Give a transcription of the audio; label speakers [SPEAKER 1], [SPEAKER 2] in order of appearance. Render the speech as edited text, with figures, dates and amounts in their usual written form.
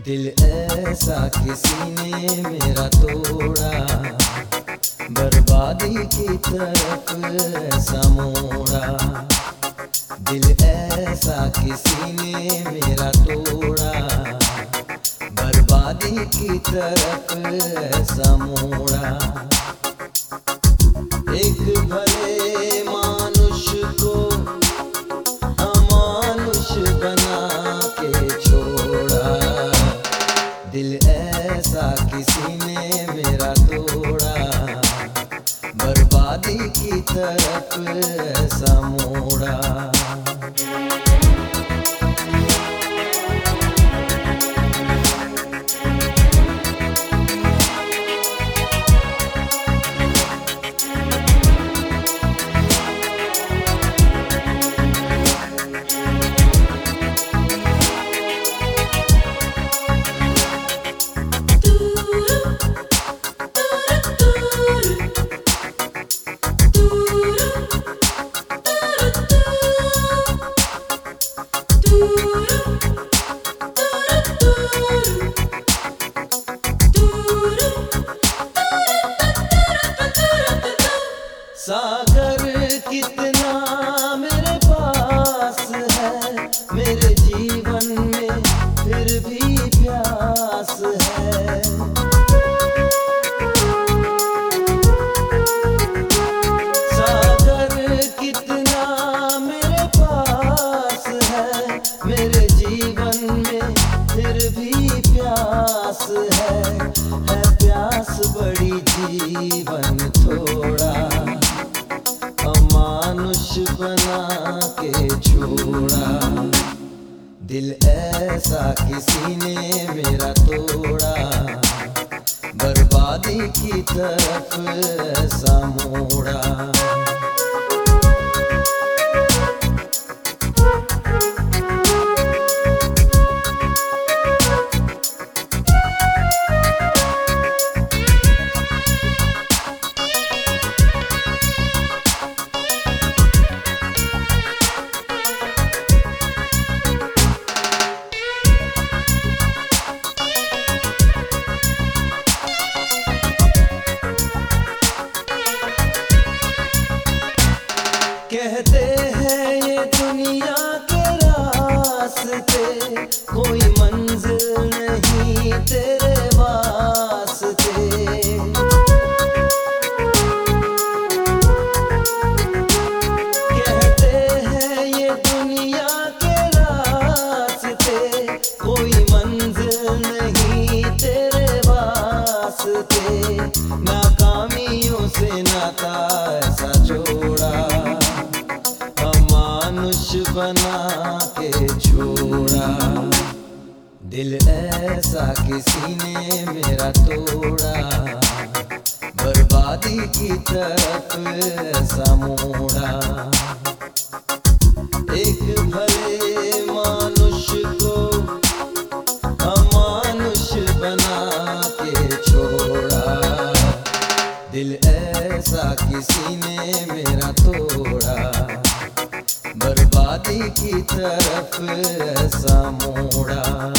[SPEAKER 1] दिल ऐसा किसी ने मेरा तोड़ा, बर्बादी की तरफ ऐसा मोड़ा। दिल ऐसा किसी ने मेरा तोड़ा, बर्बादी की तरफ ऐसा मोड़ा। एक भले मानुष को अमानुष बना के छोड़ा। दिल ऐसा किसी ने मेरा तोड़ा, बर्बादी की तरफ ऐसा मोड़ा। सागर कितना मेरे पास है, मेरे जीवन में फिर भी प्यास है। सागर कितना मेरे पास है, मेरे जीवन में फिर भी प्यास है प्यास बड़ी जीवन थोड़ा, मानुष बना के छोड़ा। दिल ऐसा किसी ने मेरा तोड़ा, बर्बादी की तरफ ऐसा मोड़ा। कहते हैं ये दुनिया के रास्ते, कोई मंजिल नहीं तेरे वास्ते। कहते हैं ये दुनिया के रास्ते, कोई मंजिल नहीं तेरे वास्ते। नाकामियों से नाता ऐसा जोड़ा, मानुष बना के छोड़ा। दिल ऐसा किसी ने मेरा तोड़ा, बर्बादी की तरफ ऐसा मोड़ा। एक भले मानुष को अमानुष बना के छोड़ा। दिल ऐसा किसी ने मेरा तोड़ा, बर्बादी की तरफ ऐसा मोड़ा।